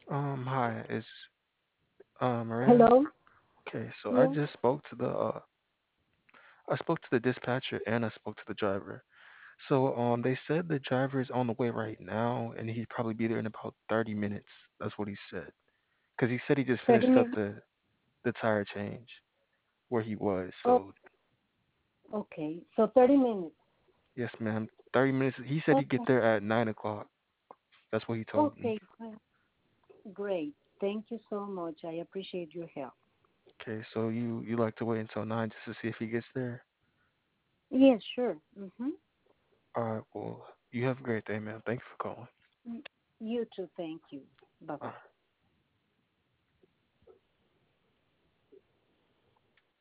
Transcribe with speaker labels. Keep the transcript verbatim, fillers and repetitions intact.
Speaker 1: Um, hi, is uh Miranda?
Speaker 2: Hello?
Speaker 1: Okay, so I
Speaker 2: Yes.
Speaker 1: just spoke to the uh I spoke to the dispatcher and I spoke to the driver. So um they said the driver is on the way right now and he'd probably be there in about thirty minutes. That's what he said. 'Cause he said he just
Speaker 2: thirty
Speaker 1: finished up
Speaker 2: minutes.
Speaker 1: the the tire change where he was.
Speaker 2: Oh,
Speaker 1: So
Speaker 2: okay. So thirty minutes.
Speaker 1: yes, ma'am. thirty minutes. He said he'd get
Speaker 2: Okay.
Speaker 1: there at nine o'clock. That's what he told me.
Speaker 2: Okay. Great. Great. Thank you so much. I appreciate your help.
Speaker 1: Okay, so you you like to wait until nine just to see if he gets there?
Speaker 2: Yes, sure. Mm-hmm.
Speaker 1: All right, well, you have a great day, ma'am. Thank you for calling.
Speaker 2: You too. Thank you. Bye
Speaker 1: All
Speaker 2: bye.
Speaker 1: right.